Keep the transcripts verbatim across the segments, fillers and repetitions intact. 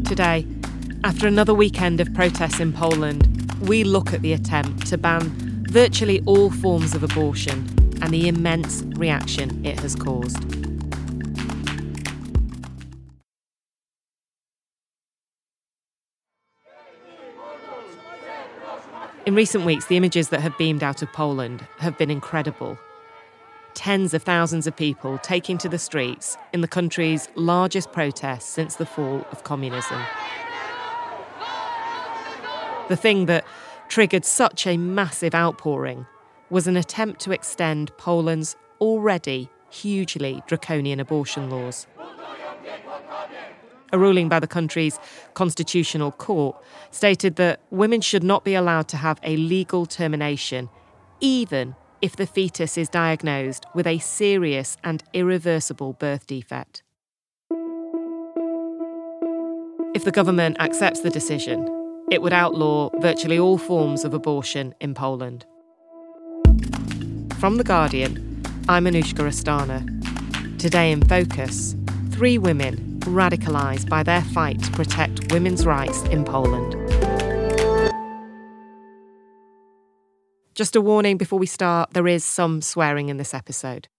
Today, after another weekend of protests in Poland, we look at the attempt to ban virtually all forms of abortion and the immense reaction it has caused. In recent weeks, the images that have beamed out of Poland have been incredible. Tens of thousands of people taking to the streets in the country's largest protest since the fall of communism. The thing that triggered such a massive outpouring was an attempt to extend Poland's already hugely draconian abortion laws. A ruling by the country's constitutional court stated that women should not be allowed to have a legal termination, even if the fetus is diagnosed with a serious and irreversible birth defect. If the government accepts the decision, it would outlaw virtually all forms of abortion in Poland. From The Guardian, I'm Anoushka Astana. Today in Focus, three women radicalised by their fight to protect women's rights in Poland. Just a warning before we start, there is some swearing in this episode.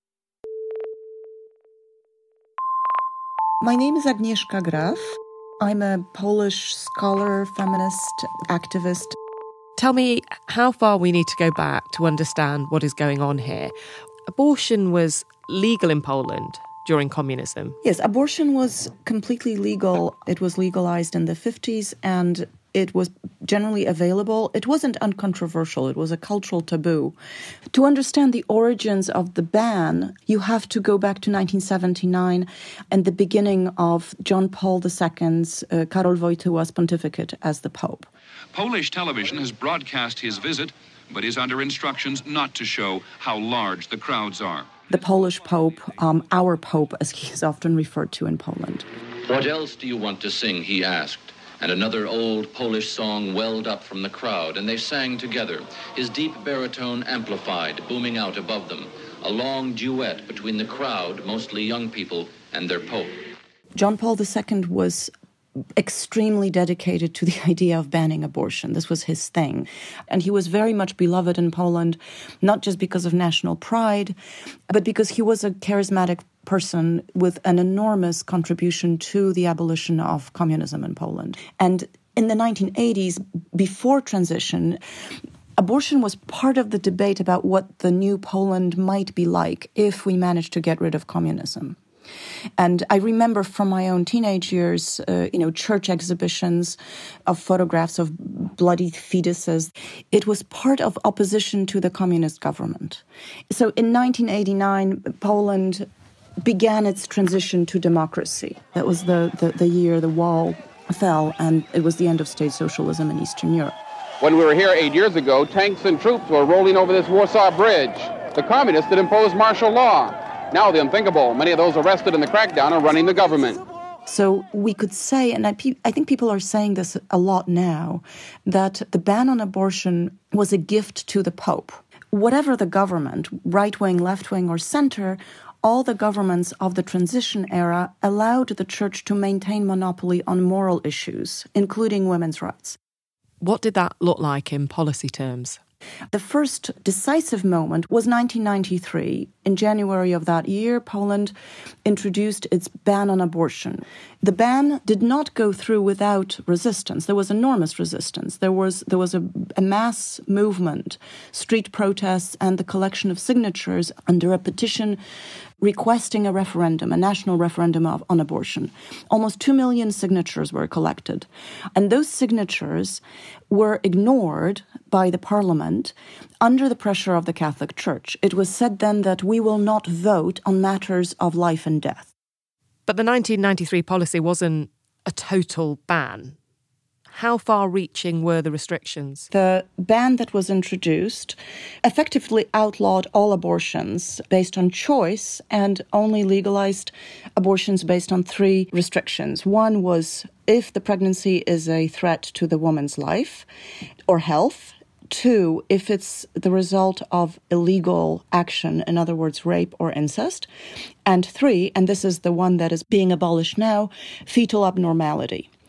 My name is Agnieszka Graf. I'm a Polish scholar, feminist, activist. Tell me how far we need to go back to understand what is going on here. Abortion was legal in Poland during communism. Yes, abortion was completely legal. It was legalized in the fifties and it was generally available. It wasn't uncontroversial. It was a cultural taboo. To understand the origins of the ban, you have to go back to nineteen seventy-nine and the beginning of John Paul the Second's uh, Karol Wojtyła's pontificate as the Pope. Polish television has broadcast his visit, but is under instructions not to show how large the crowds are. The Polish Pope, um, our Pope, as he is often referred to in Poland. "What else do you want to sing?" he asked. And another old Polish song welled up from the crowd, and they sang together, his deep baritone amplified, booming out above them, a long duet between the crowd, mostly young people, and their Pope. John Paul the Second was extremely dedicated to the idea of banning abortion. This was his thing. And he was very much beloved in Poland, not just because of national pride, but because he was a charismatic person with an enormous contribution to the abolition of communism in Poland. And in the nineteen eighties, before transition, abortion was part of the debate about what the new Poland might be like if we managed to get rid of communism. And I remember from my own teenage years, uh, you know, church exhibitions of photographs of bloody fetuses. It was part of opposition to the communist government. So in nineteen eighty-nine, Poland began its transition to democracy. That was the, the, the year the wall fell, and it was the end of state socialism in Eastern Europe. When we were here eight years ago, tanks and troops were rolling over this Warsaw Bridge. The communists had imposed martial law. Now the unthinkable, many of those arrested in the crackdown are running the government. So we could say, and I, pe- I think people are saying this a lot now, that the ban on abortion was a gift to the Pope. Whatever the government, right-wing, left-wing, or center, all the governments of the transition era allowed the church to maintain monopoly on moral issues, including women's rights. What did that look like in policy terms? The first decisive moment was nineteen ninety-three. In January of that year, Poland introduced its ban on abortion. The ban did not go through without resistance. There was enormous resistance. There was there was a, a mass movement, street protests, and the collection of signatures under a petition requesting a referendum, a national referendum of, on abortion. Almost two million signatures were collected. And those signatures were ignored by the parliament under the pressure of the Catholic Church. It was said then that we will not vote on matters of life and death. But the nineteen ninety-three policy wasn't a total ban. How far-reaching were the restrictions? The ban that was introduced effectively outlawed all abortions based on choice and only legalized abortions based on three restrictions. One was if the pregnancy is a threat to the woman's life or health. Two, if it's the result of illegal action, in other words, rape or incest. And three, and this is the one that is being abolished now, fetal abnormality.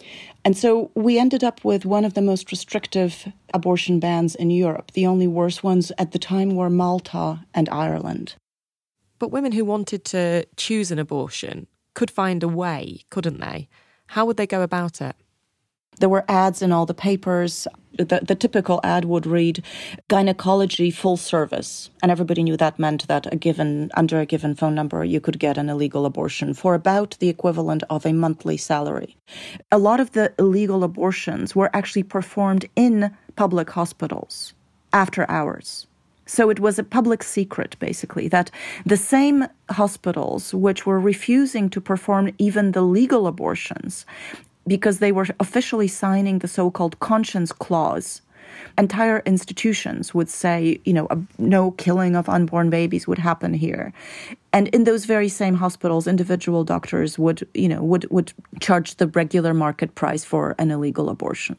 And so we ended up with one of the most restrictive abortion bans in Europe. The only worse ones at the time were Malta and Ireland. But women who wanted to choose an abortion could find a way, couldn't they? How would they go about it? There were ads in all the papers. The, the typical ad would read, gynecology full service. And everybody knew that meant that a given under a given phone number, you could get an illegal abortion for about the equivalent of a monthly salary. A lot of the illegal abortions were actually performed in public hospitals after hours. So it was a public secret, basically, that the same hospitals which were refusing to perform even the legal abortions because they were officially signing the so-called conscience clause. Entire institutions would say, you know, a, no killing of unborn babies would happen here. And in those very same hospitals, individual doctors would, you know, would, would charge the regular market price for an illegal abortion.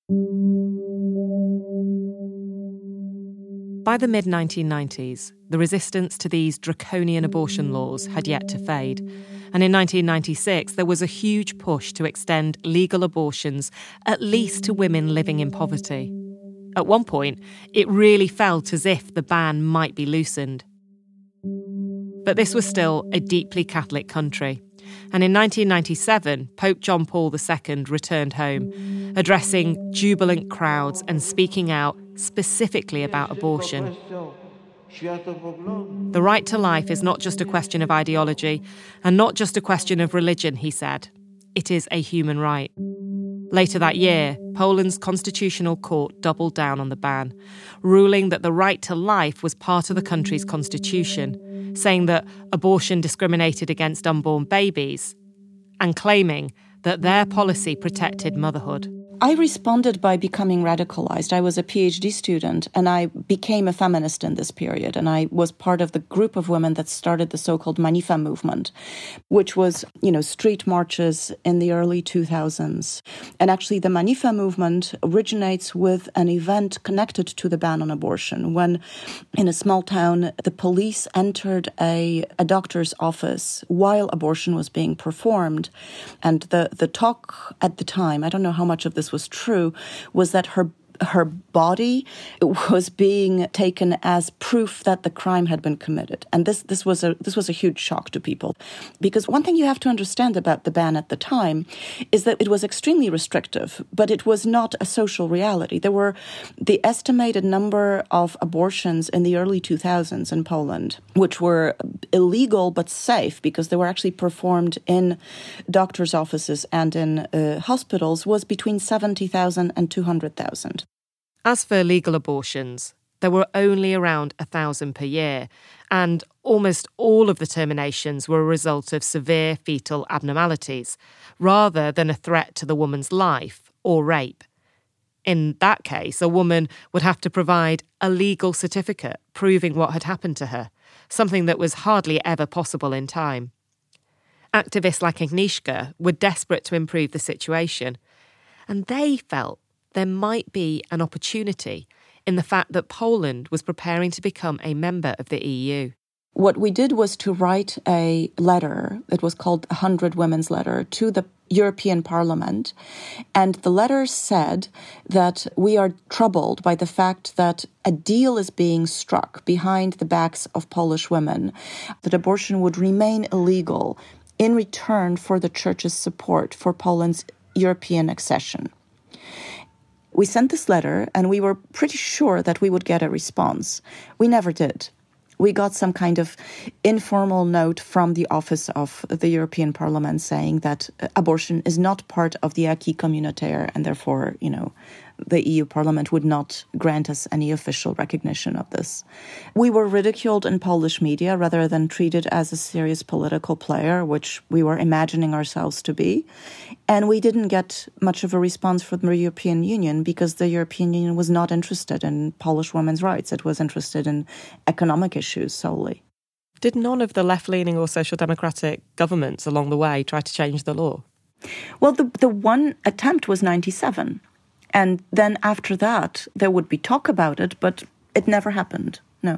By the mid nineteen nineties, the resistance to these draconian abortion laws had yet to fade. And in nineteen ninety-six, there was a huge push to extend legal abortions at least to women living in poverty. At one point, it really felt as if the ban might be loosened. But this was still a deeply Catholic country. And in nineteen ninety-seven, Pope John Paul the Second returned home, addressing jubilant crowds and speaking out specifically about abortion. The right to life is not just a question of ideology and not just a question of religion, he said. It is a human right. Later that year, Poland's constitutional court doubled down on the ban, ruling that the right to life was part of the country's constitution, saying that abortion discriminated against unborn babies, and claiming that their policy protected motherhood. I responded by becoming radicalized. I was a PhD student and I became a feminist in this period. And I was part of the group of women that started the so-called Manifa movement, which was, you know, street marches in the early two thousands. And actually the Manifa movement originates with an event connected to the ban on abortion. When in a small town, the police entered a, a doctor's office while abortion was being performed. And the, the talk at the time, I don't know how much of this was true, was that her her body was being taken as proof that the crime had been committed. And this this was a this was a huge shock to people. Because one thing you have to understand about the ban at the time is that it was extremely restrictive, but it was not a social reality. There were the estimated number of abortions in the early two thousands in Poland, which were illegal but safe because they were actually performed in doctors' offices and in uh, hospitals, was between seventy thousand and two hundred thousand. As for legal abortions, there were only around a thousand per year, and almost all of the terminations were a result of severe fetal abnormalities, rather than a threat to the woman's life or rape. In that case, a woman would have to provide a legal certificate proving what had happened to her, something that was hardly ever possible in time. Activists like Agnieszka were desperate to improve the situation, and they felt there might be an opportunity in the fact that Poland was preparing to become a member of the E U. What we did was to write a letter, it was called a Hundred Women's Letter, to the European Parliament. And the letter said that we are troubled by the fact that a deal is being struck behind the backs of Polish women, that abortion would remain illegal in return for the Church's support for Poland's European accession. We sent this letter and we were pretty sure that we would get a response. We never did. We got some kind of informal note from the office of the European Parliament saying that abortion is not part of the acquis communautaire and therefore, you know, the E U Parliament would not grant us any official recognition of this. We were ridiculed in Polish media rather than treated as a serious political player, which we were imagining ourselves to be. And we didn't get much of a response from the European Union because the European Union was not interested in Polish women's rights. It was interested in economic issues solely. Did none of the left-leaning or social democratic governments along the way try to change the law? Well, the, the one attempt was ninety-seven. And then after that, there would be talk about it, but it never happened, no.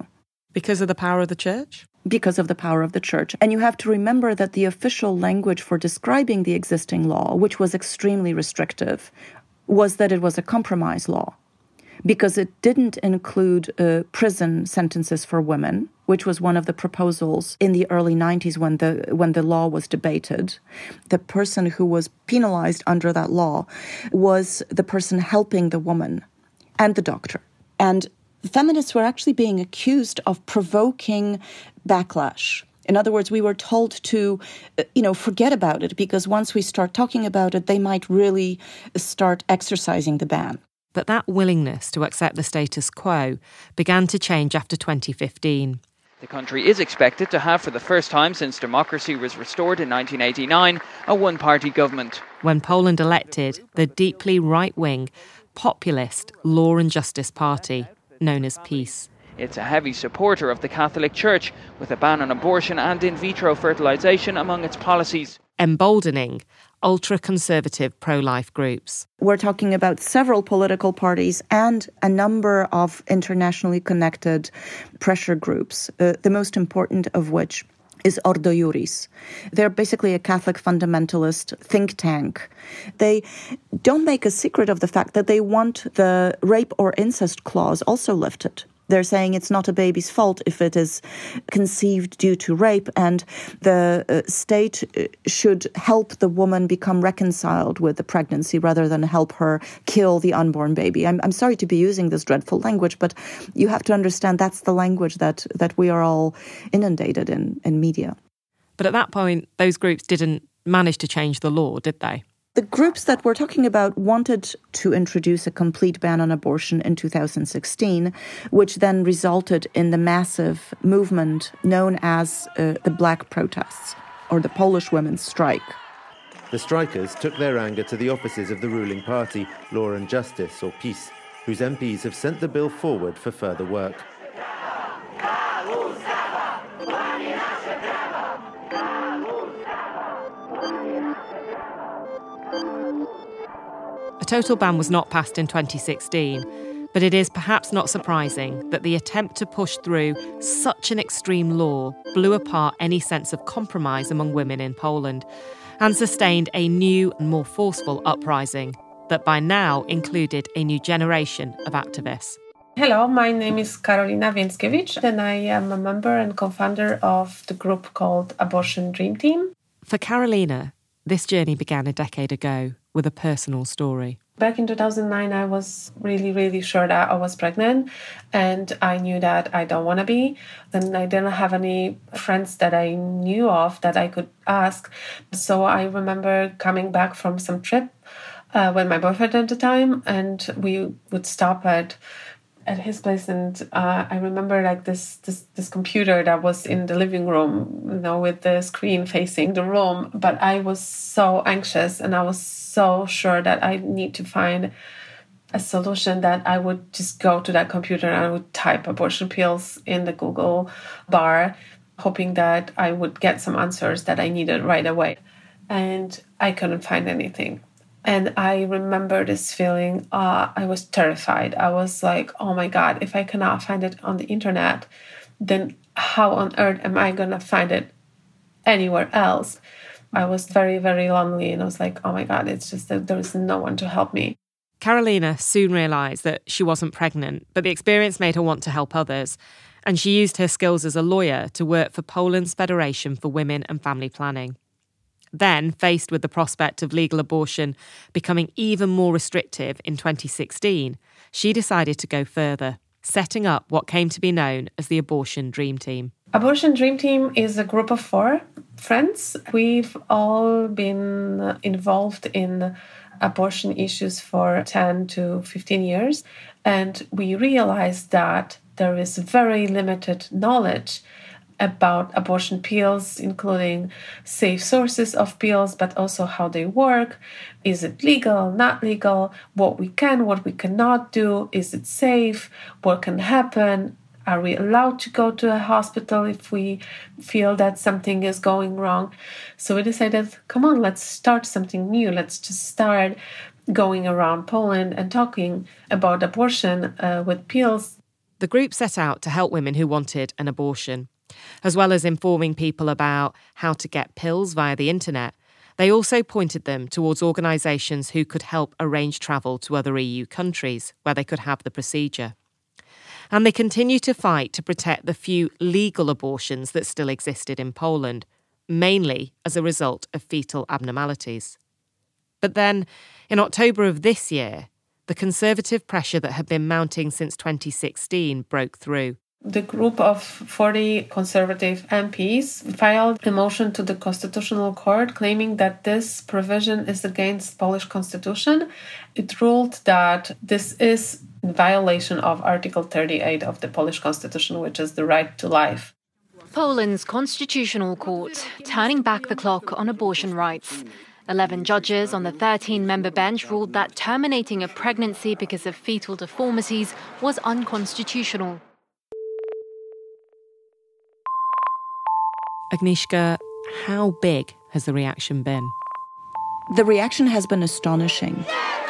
Because of the power of the church? Because of the power of the church. And you have to remember that the official language for describing the existing law, which was extremely restrictive, was that it was a compromise law, because it didn't include uh, prison sentences for women, which was one of the proposals in the early nineties when the when the law was debated. The person who was penalized under that law was the person helping the woman and the doctor. And feminists were actually being accused of provoking backlash. In other words, we were told to, you know, forget about it, because once we start talking about it, they might really start exercising the ban. But that willingness to accept the status quo began to change after twenty fifteen. The country is expected to have, for the first time since democracy was restored in nineteen eighty-nine, a one-party government. When Poland elected the deeply right-wing, populist Law and Justice Party, known as PiS. It's a heavy supporter of the Catholic Church, with a ban on abortion and in vitro fertilisation among its policies. Emboldening ultra-conservative pro-life groups. We're talking about several political parties and a number of internationally connected pressure groups, uh, the most important of which is Ordo Iuris. They're basically a Catholic fundamentalist think tank. They don't make a secret of the fact that they want the rape or incest clause also lifted. They're saying it's not a baby's fault if it is conceived due to rape, and the uh, state should help the woman become reconciled with the pregnancy rather than help her kill the unborn baby. I'm, I'm sorry to be using this dreadful language, but you have to understand that's the language that, that we are all inundated in, in media. But at that point, those groups didn't manage to change the law, did they? The groups that we're talking about wanted to introduce a complete ban on abortion in two thousand sixteen, which then resulted in the massive movement known as uh, the Black Protests, or the Polish Women's Strike. The strikers took their anger to the offices of the ruling party, Law and Justice, or PiS, whose M Ps have sent the bill forward for further work. A total ban was not passed in twenty sixteen, but it is perhaps not surprising that the attempt to push through such an extreme law blew apart any sense of compromise among women in Poland and sustained a new and more forceful uprising that by now included a new generation of activists. Hello, my name is Karolina Więckiewicz, and I am a member and co-founder of the group called Abortion Dream Team. For Karolina, this journey began a decade ago with a personal story. Back in two thousand nine, I was really, really sure that I was pregnant, and I knew that I don't want to be. Then I didn't have any friends that I knew of that I could ask. So I remember coming back from some trip uh, with my boyfriend at the time, and we would stop at at his place, and uh, I remember like this, this this computer that was in the living room, you know, with the screen facing the room. But I was so anxious, and I was so sure that I need to find a solution, that I would just go to that computer and I would type abortion pills in the Google bar, hoping that I would get some answers that I needed right away. And I couldn't find anything. And I remember this feeling, uh, I was terrified. I was like, oh my God, if I cannot find it on the internet, then how on earth am I going to find it anywhere else? I was very, very lonely, and I was like, oh my God, it's just that there is no one to help me. Karolina soon realised that she wasn't pregnant, but the experience made her want to help others. And she used her skills as a lawyer to work for Poland's Federation for Women and Family Planning. Then, faced with the prospect of legal abortion becoming even more restrictive in twenty sixteen, she decided to go further, setting up what came to be known as the Abortion Dream Team. Abortion Dream Team is a group of four friends. We've all been involved in abortion issues for ten to fifteen years, and we realized that there is very limited knowledge about abortion pills, including safe sources of pills, but also how they work. Is it legal, not legal? What we can, what we cannot do? Is it safe? What can happen? Are we allowed to go to a hospital if we feel that something is going wrong? So we decided, come on, let's start something new. Let's just start going around Poland and talking about abortion uh, with pills. the group set out to help women who wanted an abortion. As well as informing people about how to get pills via the internet, they also pointed them towards organisations who could help arrange travel to other E U countries where they could have the procedure. And they continue to fight to protect the few legal abortions that still existed in Poland, mainly as a result of fetal abnormalities. But then, in October of this year, the conservative pressure that had been mounting since twenty sixteen broke through. The group of forty conservative M Ps filed a motion to the Constitutional Court claiming that this provision is against Polish constitution. It ruled that this is in violation of Article thirty-eight of the Polish constitution, which is the right to life. Poland's Constitutional Court turning back the clock on abortion rights. Eleven judges on the thirteen-member bench ruled that terminating a pregnancy because of fetal deformities was unconstitutional. Agnieszka, how big has the reaction been? The reaction has been astonishing.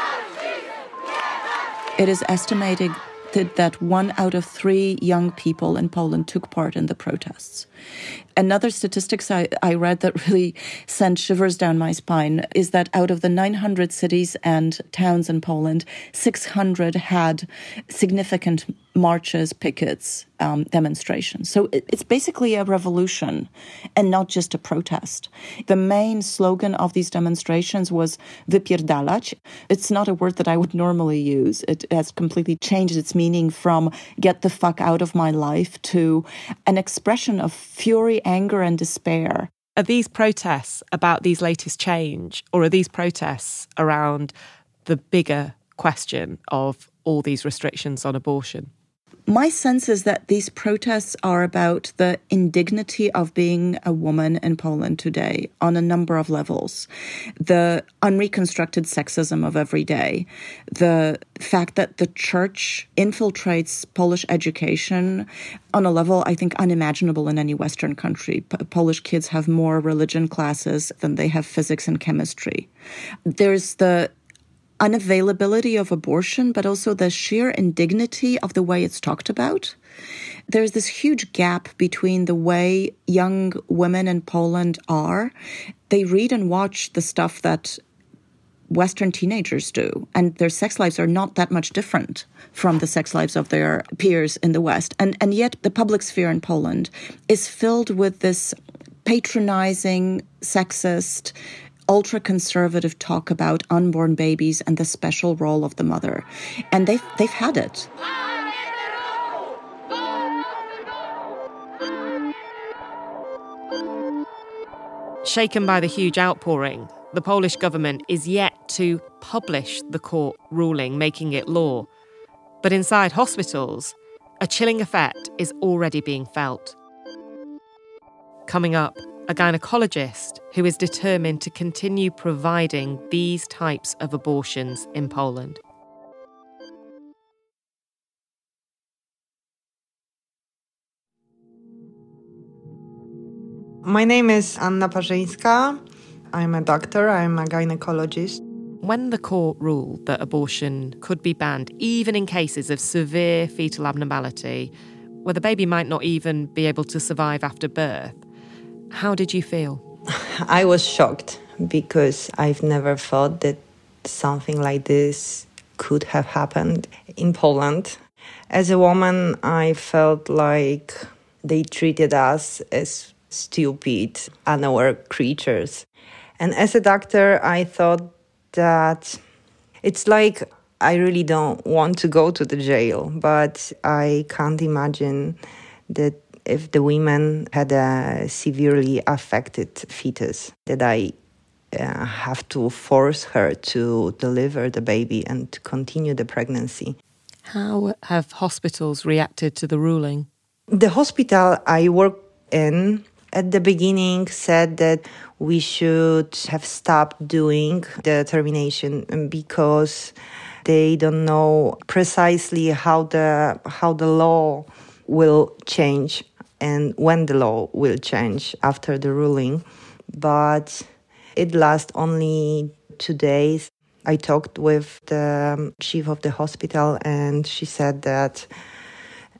It is estimated that one out of three young people in Poland took part in the protests. Another statistics I, I read that really sent shivers down my spine is that out of the nine hundred cities and towns in Poland, six hundred had significant marches, pickets, um, demonstrations. So it, it's basically a revolution and not just a protest. The main slogan of these demonstrations was wypierdalać. It's not a word that I would normally use. It has completely changed its meaning from get the fuck out of my life to an expression of fury, anger, and despair. Are these protests about these latest change, or are these protests around the bigger question of all these restrictions on abortion? My sense is that these protests are about the indignity of being a woman in Poland today on a number of levels. The unreconstructed sexism of every day, the fact that the church infiltrates Polish education on a level I think unimaginable in any Western country. P- Polish kids have more religion classes than they have physics and chemistry. There's the unavailability of abortion, but also the sheer indignity of the way it's talked about. There's this huge gap between the way young women in Poland are. They read and watch the stuff that Western teenagers do, and their sex lives are not that much different from the sex lives of their peers in the West. And, and yet the public sphere in Poland is filled with this patronizing, sexist, ultra-conservative talk about unborn babies and the special role of the mother. And they've, they've had it. Shaken by the huge outpouring, the Polish government is yet to publish the court ruling, making it law. But inside hospitals, a chilling effect is already being felt. Coming up, a gynecologist who is determined to continue providing these types of abortions in Poland. My name is Anna Parzyńska. I'm a doctor, I'm a gynecologist. When the court ruled that abortion could be banned, even in cases of severe fetal abnormality, where the baby might not even be able to survive after birth, how did you feel? I was shocked because I've never thought that something like this could have happened in Poland. As a woman, I felt like they treated us as stupid, unaware creatures. And as a doctor, I thought that it's like I really don't want to go to the jail, but I can't imagine that if the women had a severely affected fetus, that I uh, have to force her to deliver the baby and to continue the pregnancy. How have hospitals reacted to the ruling? The hospital I work in at the beginning said that we should have stopped doing the termination because they don't know precisely how the how the law will change and when the law will change after the ruling. But it lasts only two days. I talked with the chief of the hospital and she said that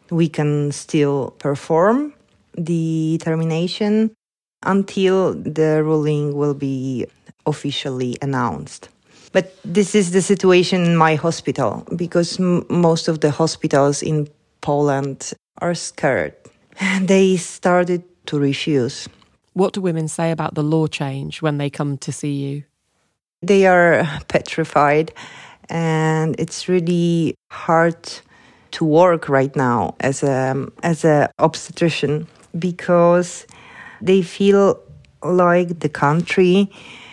we can still perform the termination until the ruling will be officially announced. But this is the situation in my hospital, because m- most of the hospitals in Poland are scared. They started to refuse. What do women say about the law change when they come to see you? They are petrified, and it's really hard to work right now as a as a obstetrician, because they feel like the country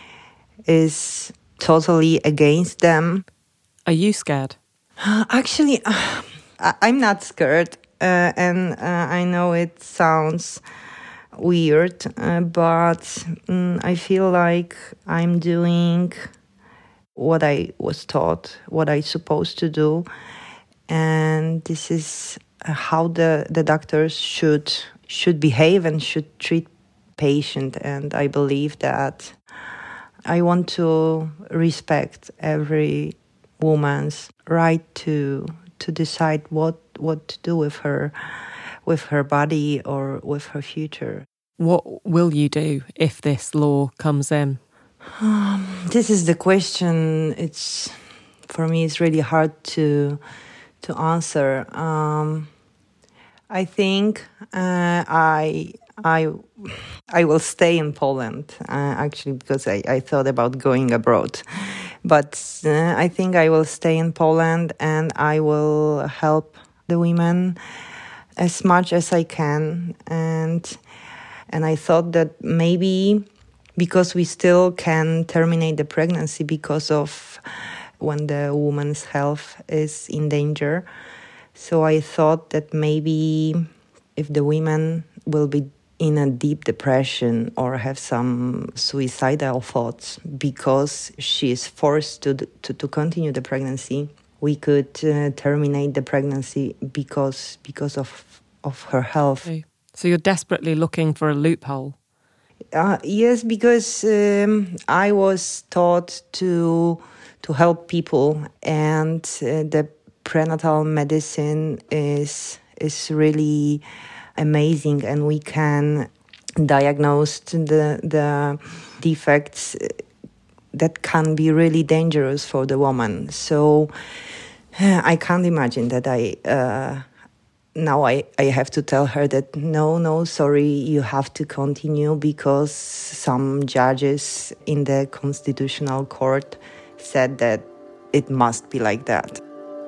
is totally against them. Are you scared? Actually, uh, I'm not scared, uh, and uh, I know it sounds weird, uh, but um, I feel like I'm doing what I was taught, what I'm supposed to do, and this is how the, the doctors should should behave and should treat patient. And I believe that I want to respect every woman's right to to decide what what to do with her with her body or with her future. What will you do if this law comes in? Um, this is the question. It's for me. It's really hard to to answer. Um, I think uh, I I I will stay in Poland uh, actually, because I, I thought about going abroad, but uh, I think I will stay in Poland and I will help the women as much as I can. And and I thought that maybe because we still can terminate the pregnancy because of when the woman's health is in danger. So I thought that maybe if the women will be in a deep depression or have some suicidal thoughts because she is forced to to, to continue the pregnancy, we could uh, terminate the pregnancy because because of of her health. Okay. So you're desperately looking for a loophole? Uh, yes, because um, I was taught to to help people, and uh, the prenatal medicine is is really amazing, and we can diagnose the the defects that can be really dangerous for the woman. So uh, I can't imagine that I uh, now I, I have to tell her that no, no, sorry, you have to continue because some judges in the Constitutional Court said that it must be like that.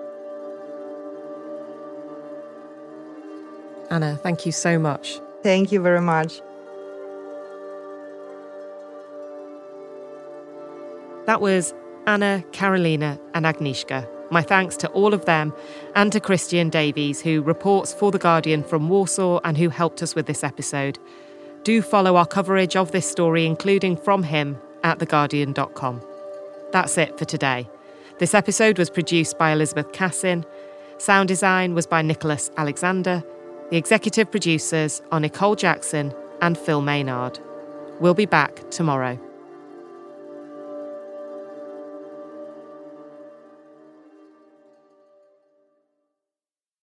Anna, thank you so much. Thank you very much. That was Anna, Karolina and Agnieszka. My thanks to all of them and to Christian Davies, who reports for The Guardian from Warsaw and who helped us with this episode. Do follow our coverage of this story, including from him, at the guardian dot com. That's it for today. This episode was produced by Elizabeth Cassin. Sound design was by Nicholas Alexander. The executive producers are Nicole Jackson and Phil Maynard. We'll be back tomorrow.